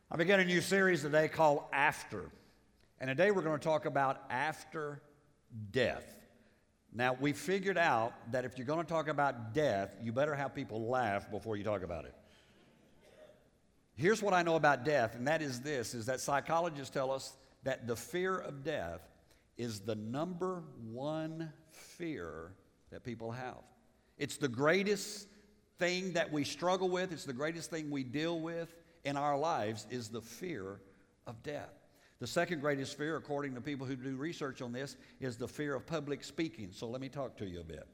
I began a new series today called After. And today we're going to talk about after death. Now, we figured out that if you're going to talk about death, you better have people laugh before you talk about it. Here's what I know about death, and that is this, is that psychologists tell us that the fear of death is the number one fear that people have. It's the greatest thing that we struggle with. It's the greatest thing we deal with in our lives is the fear of death. The second greatest fear, according to people who do research on this, is the fear of public speaking. So let me talk to you a bit.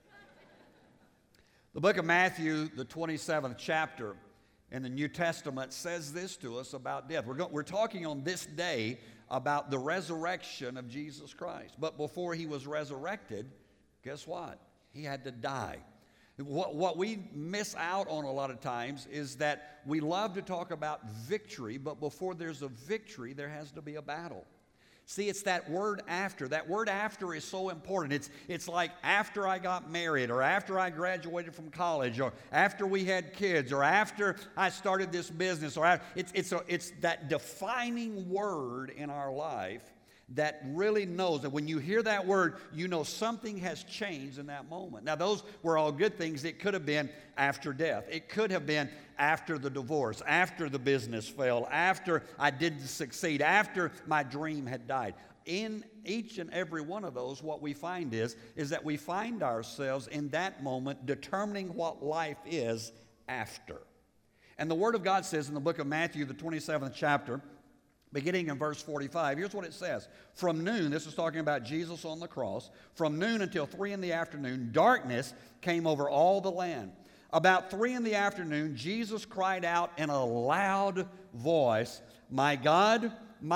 The book of Matthew, the 27th chapter in the New Testament, says this to us about death. We're talking on this day about the resurrection of Jesus Christ. But before he was resurrected, guess what? He had to die. What we miss out on a lot of times is that we love to talk about victory, but before there's a victory, there has to be a battle. See, it's that word after. That word after is so important. It's like after I got married, or after I graduated from college, or after we had kids, or after I started this business, or it's that defining word in our life that really knows that when you hear that word, you know something has changed in that moment. Now, those were all good things. It could have been after death. It could have been after the divorce, after the business failed, after I didn't succeed, after my dream had died. In each and every one of those, what we find is that we find ourselves in that moment determining what life is after. And the Word of God says in the book of Matthew, the 27th chapter, beginning in verse 45, here's what it says. From noon, this is talking about Jesus on the cross, from noon until 3 in the afternoon, darkness came over all the land. About 3 in the afternoon, Jesus cried out in a loud voice, my God,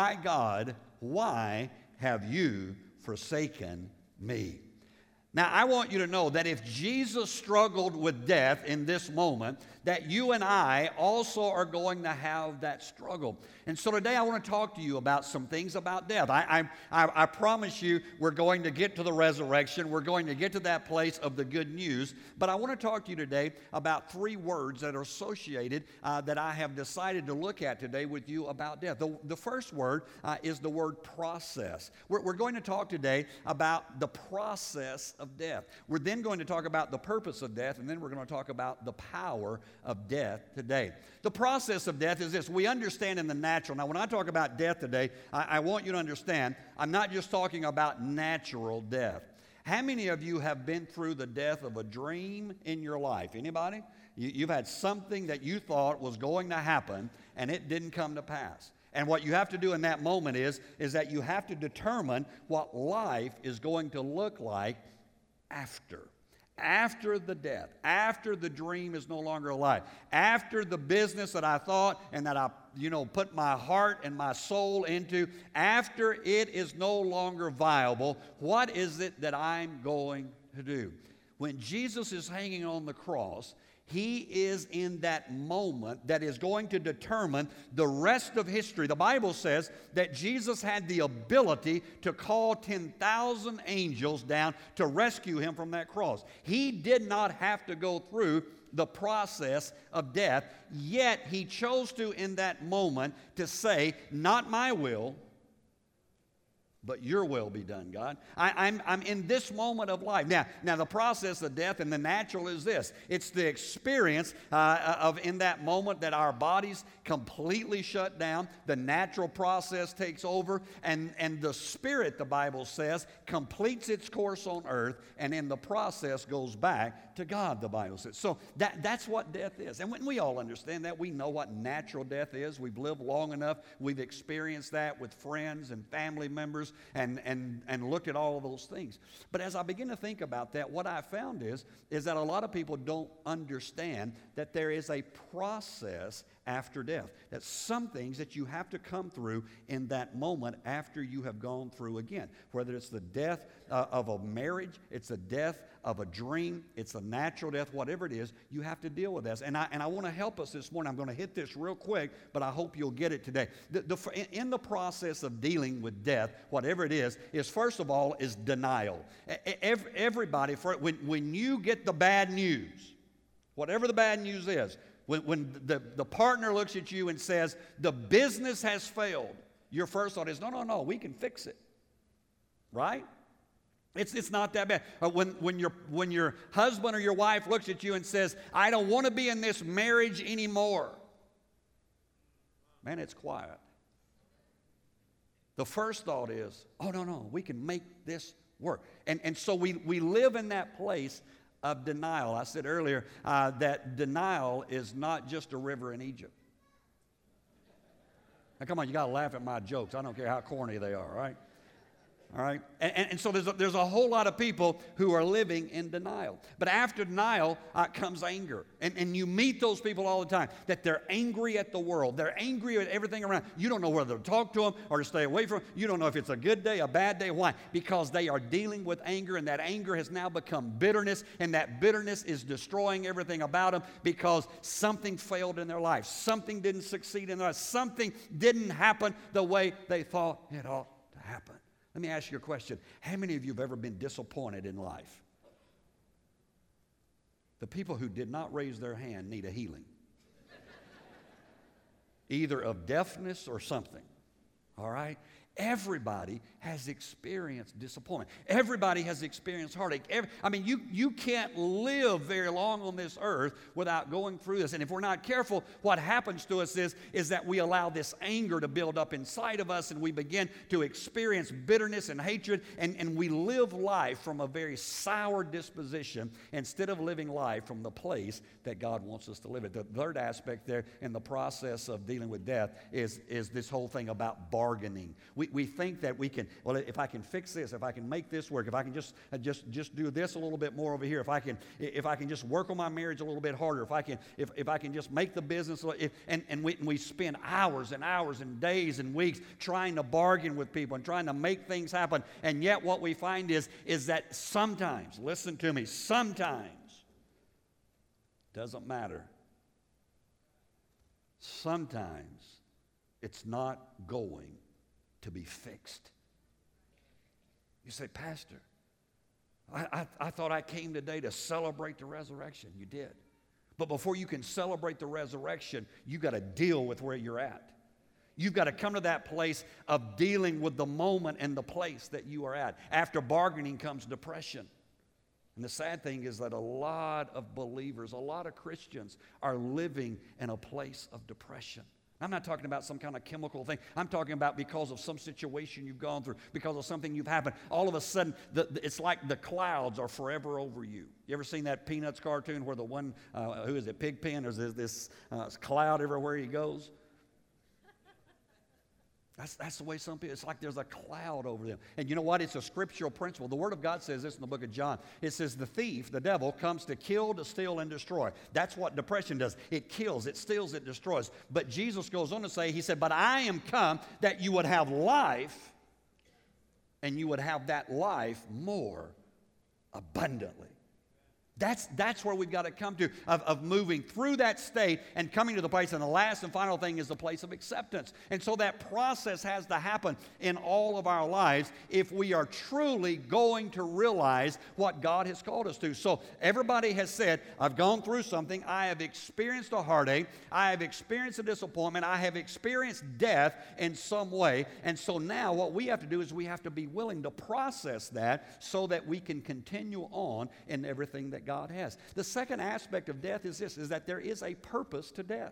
why have you forsaken me?" Now, I want you to know that if Jesus struggled with death in this moment, that you and I also are going to have that struggle. And so today I want to talk to you about some things about death. I promise you we're going to get to the resurrection. We're going to get to that place of the good news. But I want to talk to you today about 3 words that are associated that I have decided to look at today with you about death. The first word is the word process. We're going to talk today about the process of death. We're then going to talk about the purpose of death, and then we're going to talk about the power of death today. The process of death is this. We understand in the natural. Now, when I talk about death today, I want you to understand, I'm not just talking about natural death. How many of you have been through the death of a dream in your life? Anybody? You've had something that you thought was going to happen, and it didn't come to pass. And what you have to do in that moment is that you have to determine what life is going to look like after the death, after the dream is no longer alive, after the business that I thought and that I put my heart and my soul into, after it is no longer viable, what is it that I'm going to do? When Jesus is hanging on the cross, he is in that moment that is going to determine the rest of history. The Bible says that Jesus had the ability to call 10,000 angels down to rescue him from that cross. He did not have to go through the process of death, yet he chose to, in that moment, to say, not my will, but your will be done, God. I'm in this moment of life. Now, the process of death and the natural is this. It's the experience of in that moment that our bodies completely shut down. The natural process takes over. And the spirit, the Bible says, completes its course on earth. And in the process goes back to God, the Bible says. So that's what death is. And when we all understand that, we know what natural death is. We've lived long enough. We've experienced that with friends and family members. And looked at all of those things. But as I begin to think about that, what I found is that a lot of people don't understand that there is a process after death. That some things that you have to come through in that moment after you have gone through again. Whether it's the death of a marriage, it's the death of a dream, it's a natural death, whatever it is, you have to deal with this. And I want to help us this morning. I'm going to hit this real quick, but I hope you'll get it today. In the process of dealing with death, whatever it is first of all, is denial. Everybody, when you get the bad news, whatever the bad news is, When the partner looks at you and says, the business has failed, your first thought is, no, we can fix it. Right? It's not that bad. When your husband or your wife looks at you and says, I don't want to be in this marriage anymore, man, it's quiet. The first thought is, oh, no, we can make this work. And so we live in that place of denial. I said earlier that denial is not just a river in Egypt. Now, come on, you got to laugh at my jokes. I don't care how corny they are, right? All right? And so there's a whole lot of people who are living in denial. But after denial comes anger. And you meet those people all the time, that they're angry at the world. They're angry at everything around. You don't know whether to talk to them or to stay away from them. You don't know if it's a good day, a bad day. Why? Because they are dealing with anger, and that anger has now become bitterness, and that bitterness is destroying everything about them because something failed in their life. Something didn't succeed in their life. Something didn't happen the way they thought it ought to happen. Let me ask you a question. How many of you have ever been disappointed in life? The people who did not raise their hand need a healing. Either of deafness or something. All right? Everybody has experienced disappointment. Everybody has experienced heartache. You can't live very long on this earth without going through this. And if we're not careful, what happens to us is that we allow this anger to build up inside of us, and we begin to experience bitterness and hatred, and we live life from a very sour disposition instead of living life from the place that God wants us to live it. The third aspect there in the process of dealing with death is this whole thing about bargaining. We think that we can, well, if I can fix this, if I can make this work, if I can just do this a little bit more over here, if I can just work on my marriage a little bit harder, if I can just make the business, and we spend hours and hours and days and weeks trying to bargain with people and trying to make things happen, and yet what we find is that sometimes, listen to me, sometimes, doesn't matter, sometimes it's not going to be fixed. You say, Pastor, I thought I came today to celebrate the resurrection. You did. But before you can celebrate the resurrection, you got to deal with where you're at. You've got to come to that place of dealing with the moment and the place that you are at. After bargaining comes depression. And the sad thing is that a lot of believers, a lot of Christians are living in a place of depression. I'm not talking about some kind of chemical thing. I'm talking about because of some situation you've gone through, because of something you've happened. All of a sudden, it's like the clouds are forever over you. You ever seen that Peanuts cartoon where the one, who is it, Pigpen, there's this cloud everywhere he goes? That's the way some people, it's like there's a cloud over them. And you know what? It's a scriptural principle. The Word of God says this in the book of John. It says the thief, the devil, comes to kill, to steal, and destroy. That's what depression does. It kills, it steals, it destroys. But Jesus goes on to say, he said, but I am come that you would have life, and you would have that life more abundantly. That's where we've got to come to, of moving through that state and coming to the place. And the last and final thing is the place of acceptance. And so that process has to happen in all of our lives if we are truly going to realize what God has called us to. So everybody has said, I've gone through something. I have experienced a heartache. I have experienced a disappointment. I have experienced death in some way. And so now what we have to do is we have to be willing to process that so that we can continue on in everything that God has. The second aspect of death is this, is that there is a purpose to death.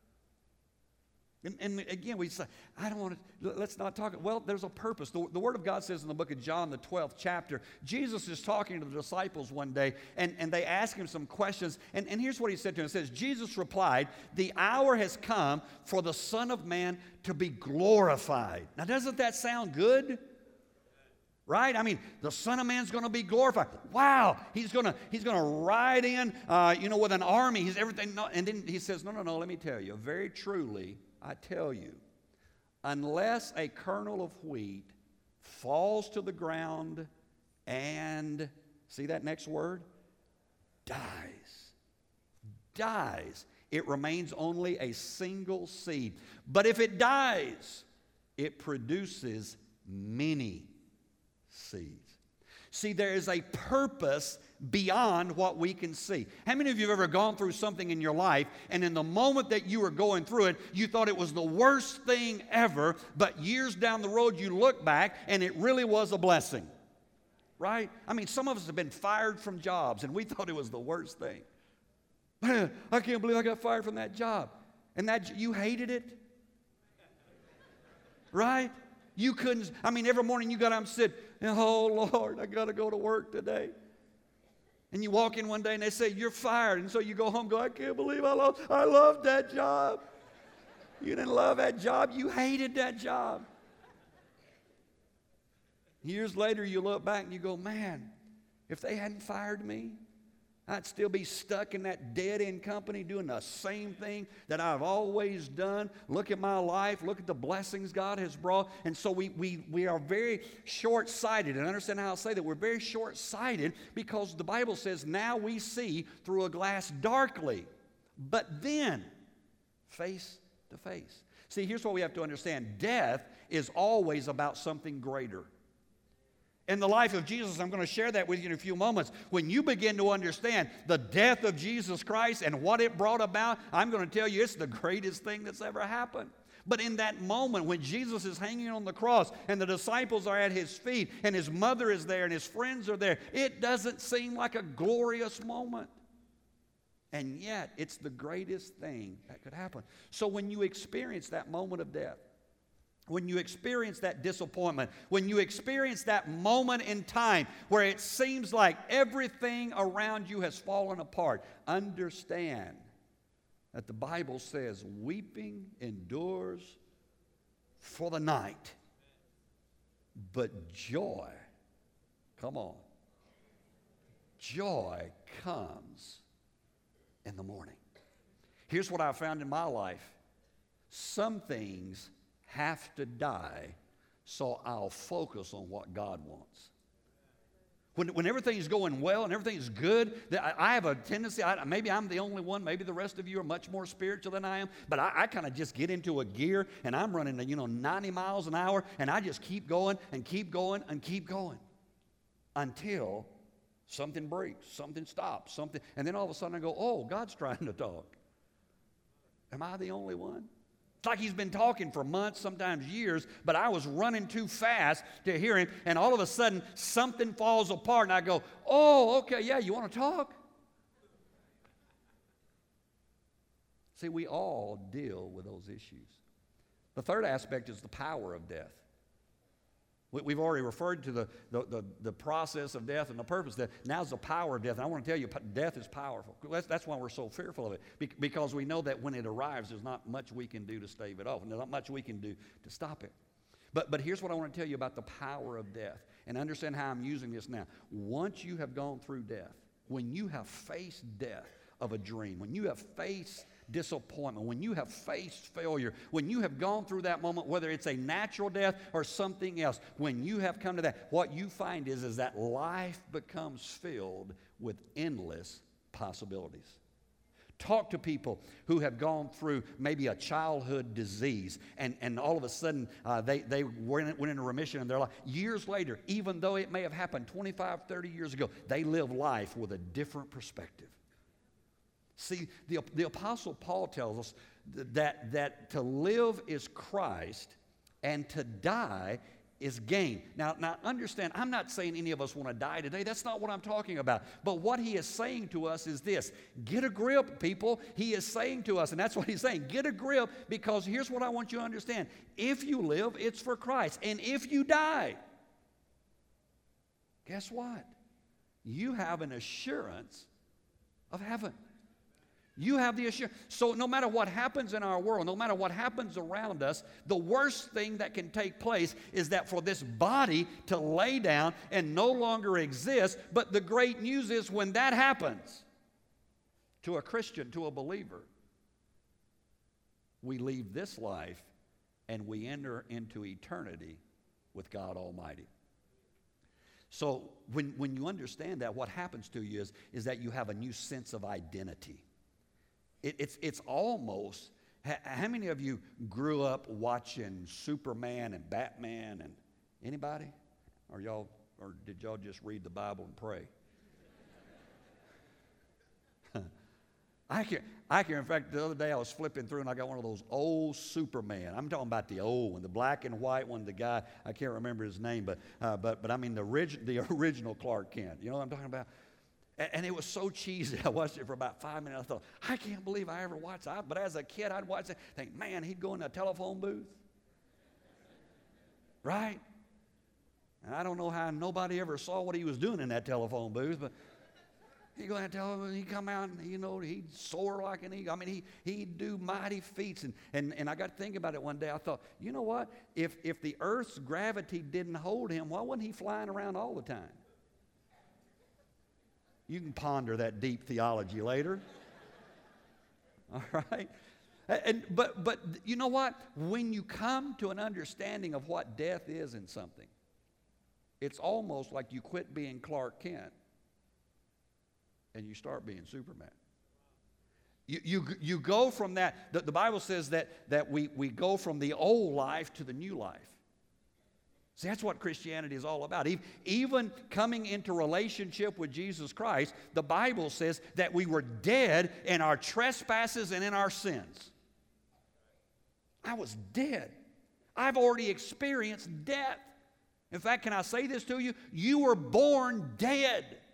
And again, we say, I don't want to, let's not talk. Well, there's a purpose. The Word of God says in the book of John, the 12th chapter, Jesus is talking to the disciples one day, and they ask him some questions. And here's what he said to them. It says, Jesus replied, the hour has come for the Son of Man to be glorified. Now, doesn't that sound good? Right? I mean, the Son of Man's going to be glorified. Wow, he's going to ride in, with an army. He's everything. No, and then he says, no, let me tell you. Very truly, I tell you, unless a kernel of wheat falls to the ground and, see that next word? Dies. It remains only a single seed. But if it dies, it produces many seeds. See, there is a purpose beyond what we can see. How many of you have ever gone through something in your life, and in the moment that you were going through it, you thought it was the worst thing ever, but years down the road you look back and it really was a blessing? Right? I mean, some of us have been fired from jobs, and we thought it was the worst thing. Man, I can't believe I got fired from that job. And that you hated it? Right? You couldn't, I mean, every morning you got up and said, oh, Lord, I got to go to work today. And you walk in one day and they say, you're fired. And so you go home and go, I can't believe I loved that job. You didn't love that job. You hated that job. Years later, you look back and you go, man, if they hadn't fired me, I'd still be stuck in that dead-end company doing the same thing that I've always done. Look at my life. Look at the blessings God has brought. And so we are very short-sighted. And understand how I say that. We're very short-sighted because the Bible says now we see through a glass darkly, but then face to face. See, here's what we have to understand. Death is always about something greater. In the life of Jesus, I'm going to share that with you in a few moments. When you begin to understand the death of Jesus Christ and what it brought about, I'm going to tell you it's the greatest thing that's ever happened. But in that moment when Jesus is hanging on the cross and the disciples are at his feet and his mother is there and his friends are there, it doesn't seem like a glorious moment. And yet, it's the greatest thing that could happen. So when you experience that moment of death, when you experience that disappointment, when you experience that moment in time where it seems like everything around you has fallen apart, understand that the Bible says weeping endures for the night, but joy, come on, joy comes in the morning. Here's what I found in my life. Some things have to die so I'll focus on what God wants. When everything's going well and everything's good, I have a tendency, maybe I'm the only one, maybe the rest of you are much more spiritual than I am, but I kind of just get into a gear and I'm running 90 miles an hour and I just keep going and keep going and keep going until something breaks, something stops, and then all of a sudden I go, oh, God's trying to talk. Am I the only one? It's like he's been talking for months, sometimes years, but I was running too fast to hear him, and all of a sudden, something falls apart, and I go, oh, okay, yeah, you want to talk? See, we all deal with those issues. The third aspect is the power of death. We've already referred to the process of death and the purpose of death. Now's the power of death. And I want to tell you, death is powerful. That's why we're so fearful of it, because we know that when it arrives, there's not much we can do to stave it off, and there's not much we can do to stop it. But here's what I want to tell you about the power of death, and understand how I'm using this now. Once you have gone through death, when you have faced death of a dream, when you have faced disappointment, when you have faced failure, when you have gone through that moment, whether it's a natural death or something else, when you have come to that, what you find is that life becomes filled with endless possibilities. Talk to people who have gone through maybe a childhood disease, and all of a sudden they went into remission in their life. Years later, even though it may have happened 25, 30 years ago, they live life with a different perspective. See, the Apostle Paul tells us that to live is Christ and to die is gain. Now understand, I'm not saying any of us want to die today. That's not what I'm talking about. But what he is saying to us is this: get a grip, people. He is saying to us, and that's what he's saying, get a grip, because here's what I want you to understand. If you live, it's for Christ. And if you die, guess what? You have an assurance of heaven. You have the assurance. So no matter what happens in our world, no matter what happens around us, the worst thing that can take place is that for this body to lay down and no longer exist. But the great news is when that happens to a Christian, to a believer, we leave this life and we enter into eternity with God Almighty. So when you understand that, what happens to you is that you have a new sense of identity. It's almost, how many of you grew up watching Superman and Batman and anybody? Or did y'all just read the Bible and pray? In fact, the other day I was flipping through and I got one of those old Superman. I'm talking about the old one, the black and white one, the guy, I can't remember his name, but I mean the original Clark Kent. You know what I'm talking about? And it was so cheesy. I watched it for about 5 minutes. I thought, I can't believe I ever watched that. But as a kid, I'd watch it, think, man, he'd go in a telephone booth. Right? And I don't know how nobody ever saw what he was doing in that telephone booth, but he'd go in that telephone booth, he'd come out and, he'd soar like an eagle. I mean, he'd do mighty feats. And I got to think about it one day. I thought, you know what? If the earth's gravity didn't hold him, why wasn't he flying around all the time? You can ponder that deep theology later. All right? But you know what? When you come to an understanding of what death is in something, it's almost like you quit being Clark Kent and you start being Superman. You go from that. The Bible says that we go from the old life to the new life. See, that's what Christianity is all about. Even coming into relationship with Jesus Christ, the Bible says that we were dead in our trespasses and in our sins. I was dead. I've already experienced death. In fact, can I say this to you? You were born dead. That's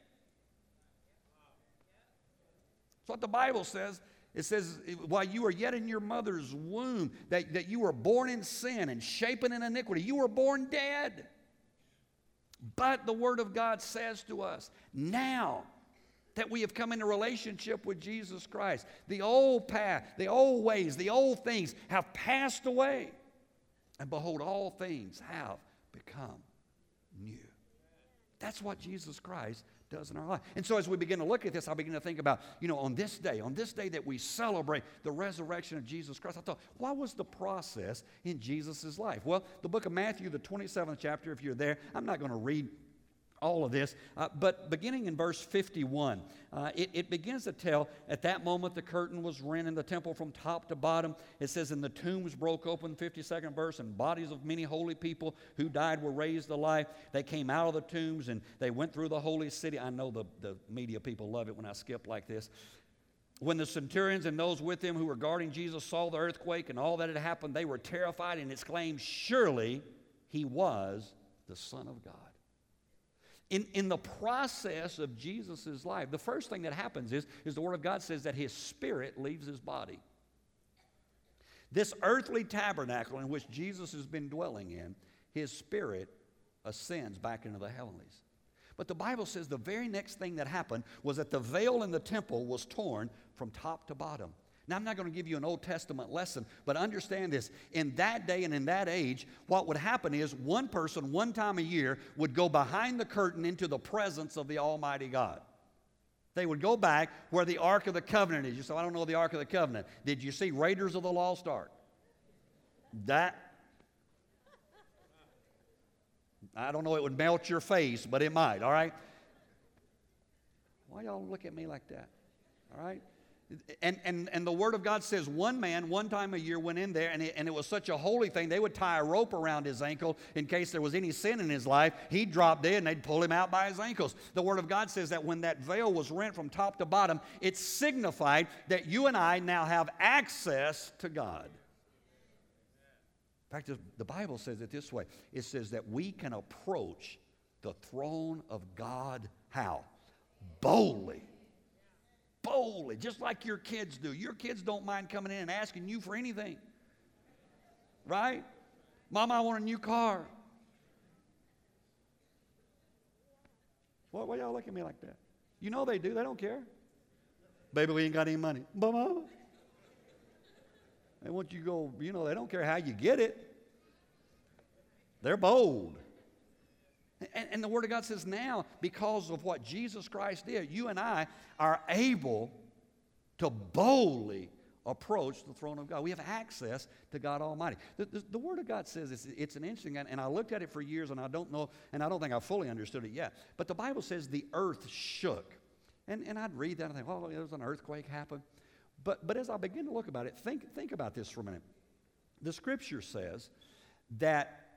what the Bible says. It says, while you were yet in your mother's womb, that you were born in sin and shapen in iniquity. You were born dead. But the Word of God says to us, now that we have come into relationship with Jesus Christ, the old path, the old ways, the old things have passed away. And behold, all things have become new. That's what Jesus Christ does in our life. And so as we begin to look at this, I begin to think about, on this day that we celebrate the resurrection of Jesus Christ, I thought, what was the process in Jesus' life? Well, the book of Matthew, the 27th chapter, if you're there, I'm not going to read all of this, but beginning in verse 51, it begins to tell, at that moment the curtain was rent in the temple from top to bottom. It says, and the tombs broke open, 52nd verse, and bodies of many holy people who died were raised to life. They came out of the tombs and they went through the holy city. I know the media people love it when I skip like this. When the centurions and those with him who were guarding Jesus saw the earthquake and all that had happened, they were terrified and exclaimed, surely he was the Son of God. In the process of Jesus' life, the first thing that happens is the Word of God says that his spirit leaves his body. This earthly tabernacle in which Jesus has been dwelling in, his spirit ascends back into the heavenlies. But the Bible says the very next thing that happened was that the veil in the temple was torn from top to bottom. Now, I'm not going to give you an Old Testament lesson, but understand this. In that day and in that age, what would happen is one person, one time a year, would go behind the curtain into the presence of the Almighty God. They would go back where the Ark of the Covenant is. You say, I don't know the Ark of the Covenant. Did you see Raiders of the Lost Ark? I don't know, it would melt your face, but it might, all right? Why y'all look at me like that? All right? And the Word of God says one man, one time a year, went in there, and it was such a holy thing, they would tie a rope around his ankle in case there was any sin in his life. He'd drop dead, and they'd pull him out by his ankles. The Word of God says that when that veil was rent from top to bottom, it signified that you and I now have access to God. In fact, the Bible says it this way. It says that we can approach the throne of God, how? Boldly. Boldly, just like your kids do. Your kids don't mind coming in and asking you for anything. Right? Mom, I want a new car. Why y'all look at me like that? You know they do. They don't care. Baby, we ain't got any money. Mama. They want you to go, they don't care how you get it. They're bold. And the Word of God says now, because of what Jesus Christ did, you and I are able to boldly approach the throne of God. We have access to God Almighty. The Word of God says it's an interesting, and I looked at it for years, and I don't know, and I don't think I fully understood it yet. But the Bible says the earth shook. And I'd read that and think, oh, there was an earthquake happen. But as I begin to look about it, think about this for a minute. The Scripture says that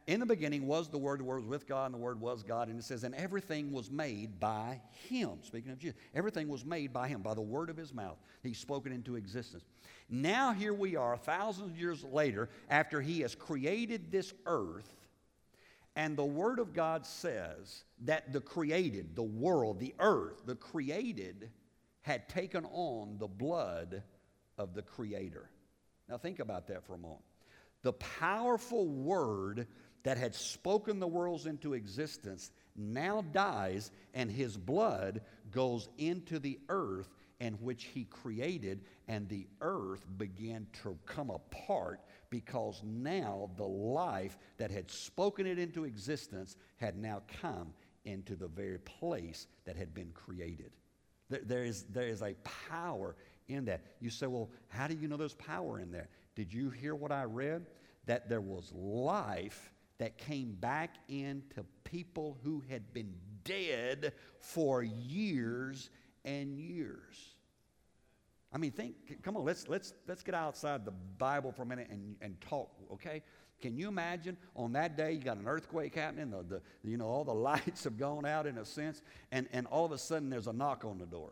in the beginning was the Word was with God, and the Word was God. And it says, and everything was made by Him. Speaking of Jesus, everything was made by Him, by the word of His mouth. He's spoken into existence. Now here we are, thousands of years later, after He has created this earth, and the Word of God says that the created, the world, the earth, the created, had taken on the blood of the Creator. Now think about that for a moment. The powerful Word that had spoken the worlds into existence now dies, and His blood goes into the earth in which He created, and the earth began to come apart because now the life that had spoken it into existence had now come into the very place that had been created. There is a power in that. You say, well, how do you know there's power in there? Did you hear what I read? That there was life that came back into people who had been dead for years and years. I mean, come on, let's get outside the Bible for a minute and talk, okay? Can you imagine on that day you got an earthquake happening, all the lights have gone out in a sense, and all of a sudden there's a knock on the door.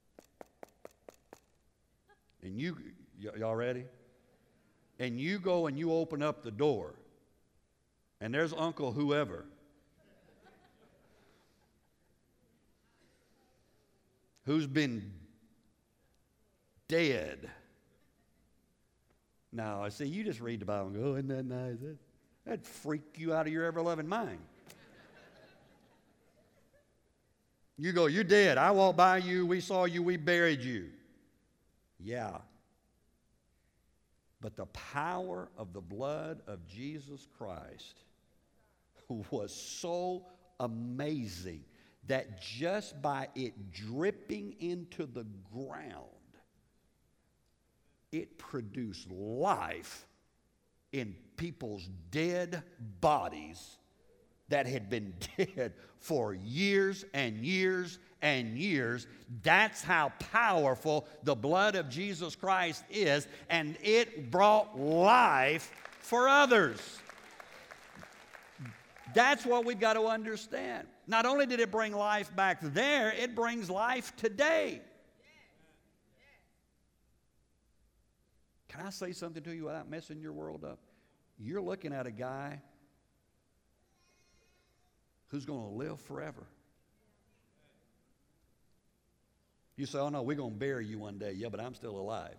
And y'all ready? And you go and you open up the door, and there's Uncle whoever who's been dead. Now, I see you just read the Bible and go, isn't that nice? That'd freak you out of your ever-loving mind. You go, you're dead. I walked by you, we saw you, we buried you. Yeah. But the power of the blood of Jesus Christ was so amazing that just by it dripping into the ground, it produced life in people's dead bodies that had been dead for years and years and years. That's how powerful the blood of Jesus Christ is, and it brought life for others. That's what we've got to understand. Not only did it bring life back there, it brings life today. Can I say something to you without messing your world up? You're looking at a guy who's going to live forever. You say, oh no, we're going to bury you one day. Yeah, but I'm still alive.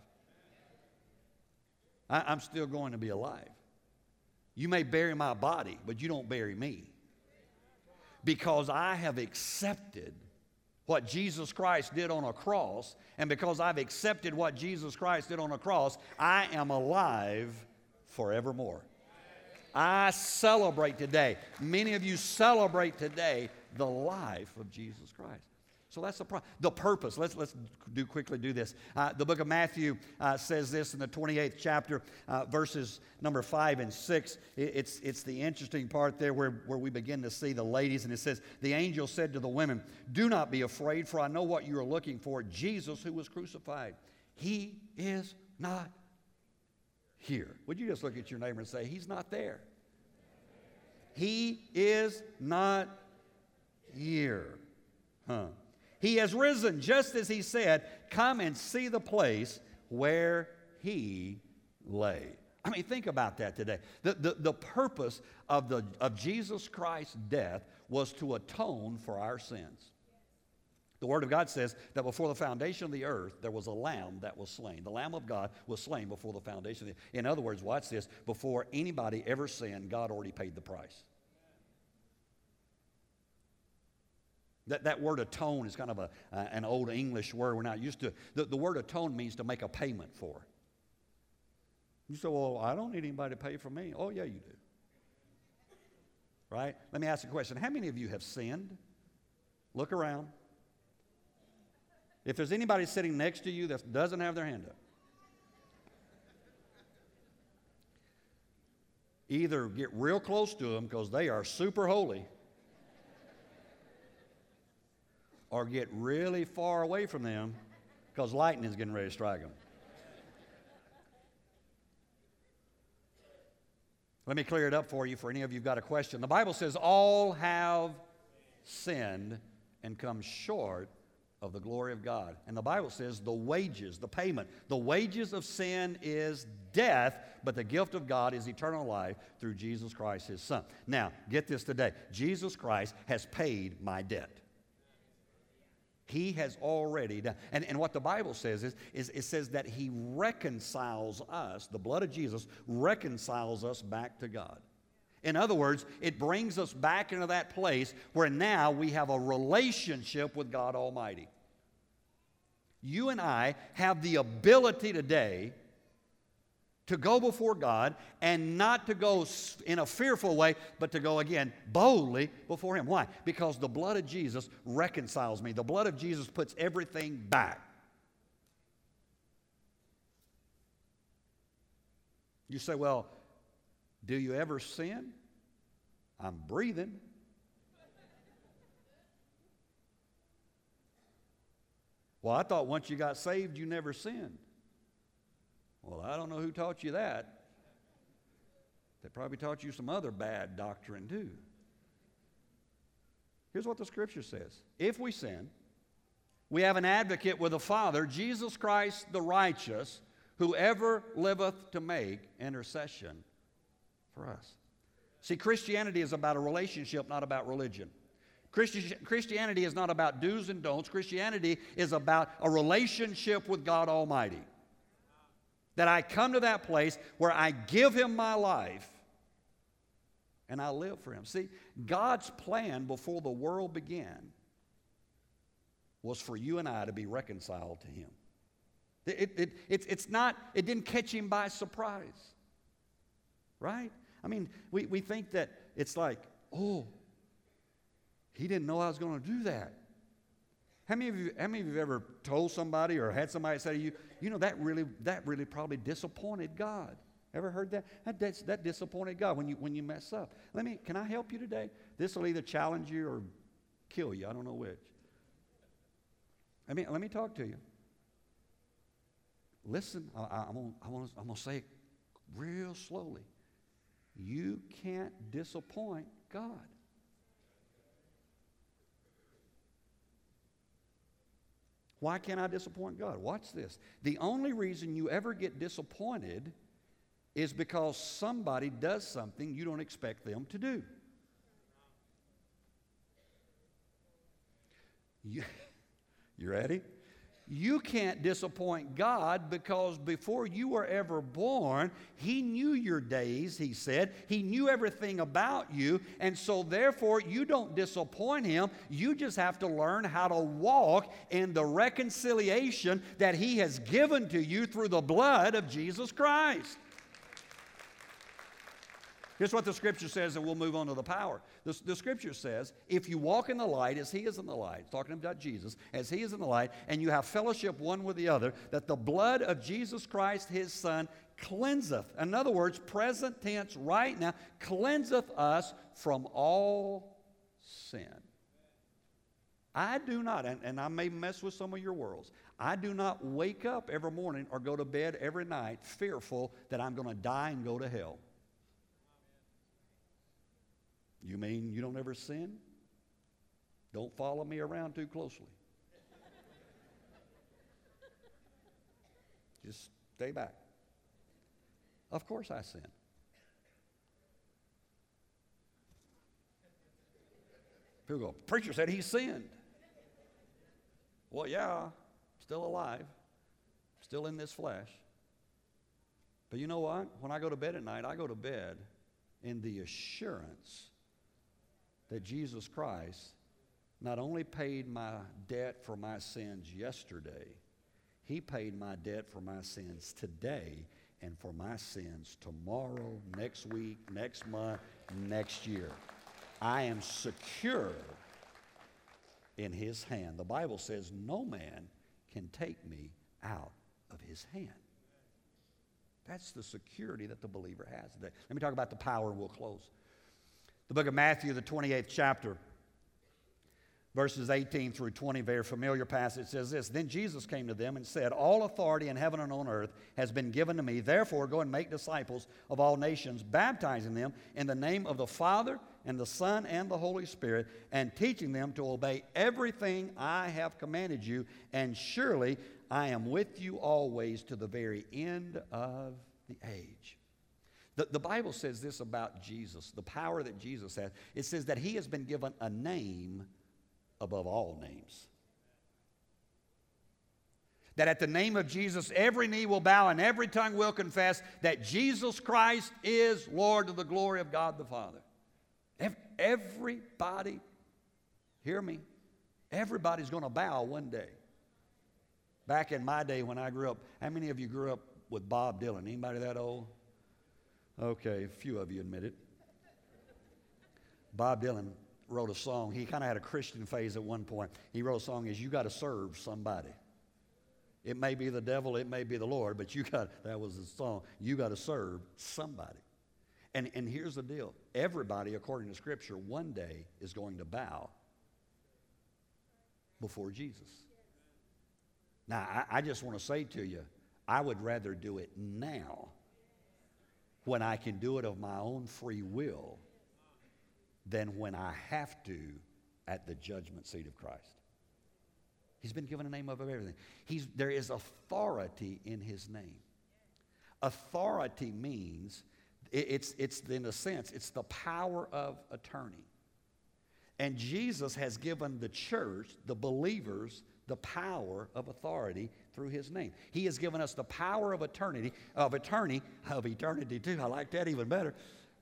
I'm still going to be alive. You may bury my body, but you don't bury me. Because I have accepted what Jesus Christ did on a cross, and because I've accepted what Jesus Christ did on a cross, I am alive forevermore. I celebrate today. Many of you celebrate today the life of Jesus Christ. So that's the purpose. Let's quickly do this. The book of Matthew says this in the 28th chapter, verses number 5 and 6. It's the interesting part there where we begin to see the ladies. And it says, the angel said to the women, do not be afraid, for I know what you are looking for, Jesus who was crucified. He is not here. Would you just look at your neighbor and say, he's not there. He is not here. He has risen, just as he said, come and see the place where he lay. I mean, think about that today. The purpose of Jesus Christ's death was to atone for our sins. The Word of God says that before the foundation of the earth, there was a lamb that was slain. The Lamb of God was slain before the foundation of the earth. In other words, watch this. Before anybody ever sinned, God already paid the price. That word atone is kind of an old English word we're not used to. The word atone means to make a payment for. You say, well, I don't need anybody to pay for me. Oh, yeah, you do. Right? Let me ask you a question. How many of you have sinned? Look around. If there's anybody sitting next to you that doesn't have their hand up, either get real close to them because they are super holy, or get really far away from them because lightning is getting ready to strike them. Let me clear it up for you for any of you who've got a question. The Bible says all have sinned and come short of the glory of God. And the Bible says the wages, the payment, the wages of sin is death, but the gift of God is eternal life through Jesus Christ, His Son. Now, get this today. Jesus Christ has paid my debt. He has already done. And what the Bible says is it says that He reconciles us, the blood of Jesus reconciles us back to God. In other words, it brings us back into that place where now we have a relationship with God Almighty. You and I have the ability today to go before God and not to go in a fearful way, but to go again boldly before Him. Why? Because the blood of Jesus reconciles me. The blood of Jesus puts everything back. You say, well, do you ever sin? I'm breathing. Well, I thought once you got saved, you never sinned. Well, I don't know who taught you that. They probably taught you some other bad doctrine too. Here's what the Scripture says. If we sin, we have an advocate with the Father, Jesus Christ the righteous, who ever liveth to make intercession for us. See, Christianity is about a relationship, not about religion. Christianity is not about do's and don'ts. Christianity is about a relationship with God Almighty. That I come to that place where I give Him my life and I live for Him. See, God's plan before the world began was for you and I to be reconciled to Him. It didn't catch Him by surprise. Right? I mean, we think that it's like, oh, He didn't know I was going to do that. How many of you have ever told somebody or had somebody say to you, you know, that really probably disappointed God? Ever heard that? That disappointed God when you mess up. Can I help you today? This will either challenge you or kill you. I don't know which. Let me talk to you. Listen, I'm going to say it real slowly. You can't disappoint God. Why can't I disappoint God? Watch this. The only reason you ever get disappointed is because somebody does something you don't expect them to do. You ready? You can't disappoint God because before you were ever born, He knew your days, He said. He knew everything about you, and so therefore you don't disappoint Him. You just have to learn how to walk in the reconciliation that He has given to you through the blood of Jesus Christ. Here's what the Scripture says, and we'll move on to the power. The Scripture says, if you walk in the light as He is in the light, talking about Jesus, as He is in the light, and you have fellowship one with the other, that the blood of Jesus Christ, His Son, cleanseth. In other words, present tense right now, cleanseth us from all sin. I do not, and I may mess with some of your worlds, I do not wake up every morning or go to bed every night fearful that I'm going to die and go to hell. You mean you don't ever sin? Don't follow me around too closely. Just stay back. Of course I sin. People go, preacher said he sinned. Well, yeah, still alive, still in this flesh. But you know what? When I go to bed at night, I go to bed in the assurance that Jesus Christ not only paid my debt for my sins yesterday, He paid my debt for my sins today and for my sins tomorrow, next week, next month, next year. I am secure in His hand. The Bible says no man can take me out of His hand. That's the security that the believer has today. Let me talk about the power and we'll close. The book of Matthew, the 28th chapter. Verses 18 through 20, very familiar passage, says this. Then Jesus came to them and said, all authority in heaven and on earth has been given to me. Therefore, go and make disciples of all nations, baptizing them in the name of the Father and the Son and the Holy Spirit, and teaching them to obey everything I have commanded you. And surely I am with you always to the very end of the age. The Bible says this about Jesus, the power that Jesus has. It says that he has been given a name above all names. That at the name of Jesus, every knee will bow and every tongue will confess that Jesus Christ is Lord, to the glory of God the Father. Everybody, hear me, everybody's going to bow one day. Back in my day when I grew up, how many of you grew up with Bob Dylan? Anybody that old? Okay, a few of you admit it. Bob Dylan wrote a song. He kind of had a Christian phase at one point. He wrote a song as you got to serve somebody. It may be the devil, it may be the Lord, but that was the song. You got to serve somebody. And here's the deal. Everybody, according to Scripture, one day is going to bow before Jesus. Now, I just want to say to you, I would rather do it now when I can do it of my own free will than when I have to at the judgment seat of Christ. He's been given a name above everything. There is authority in his name. Authority means, it's in a sense, it's the power of attorney. And Jesus has given the church, the believers, the power of authority through his name. He has given us the power of eternity too. I like that even better.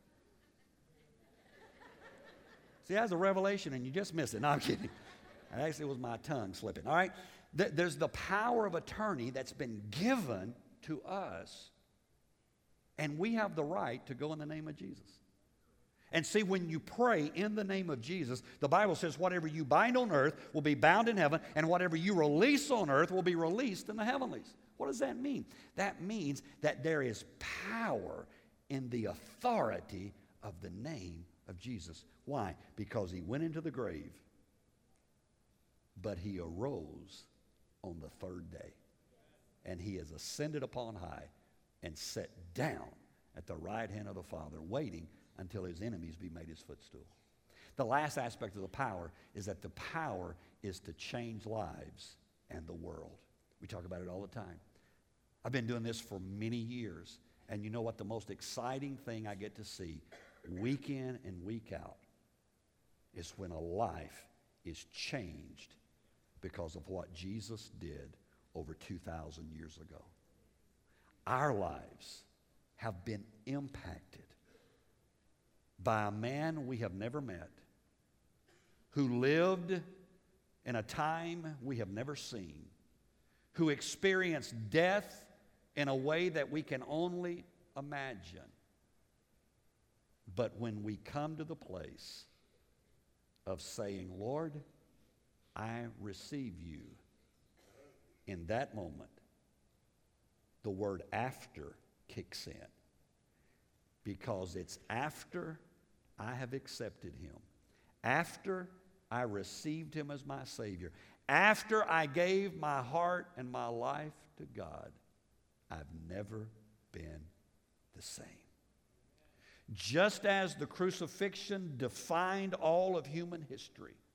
See, that's a revelation and you just missed it. No, I'm kidding. Actually, it was my tongue slipping. All right? There's the power of attorney that's been given to us. And we have the right to go in the name of Jesus. And see, when you pray in the name of Jesus, the Bible says whatever you bind on earth will be bound in heaven, and whatever you release on earth will be released in the heavenlies. What does that mean? That means that there is power in the authority of the name of Jesus. Why? Because he went into the grave, but he arose on the third day. And he has ascended upon high and sat down at the right hand of the Father, waiting until his enemies be made his footstool. The last aspect of the power is that the power is to change lives and the world. We talk about it all the time. I've been doing this for many years, and you know what? The most exciting thing I get to see week in and week out is when a life is changed because of what Jesus did over 2,000 years ago. Our lives have been impacted by a man we have never met, who lived in a time we have never seen, who experienced death in a way that we can only imagine. But when we come to the place of saying, Lord, I receive you, in that moment, the word after kicks in. Because it's after I have accepted him, after I received him as my Savior, after I gave my heart and my life to God, I've never been the same. Just as the crucifixion defined all of human history,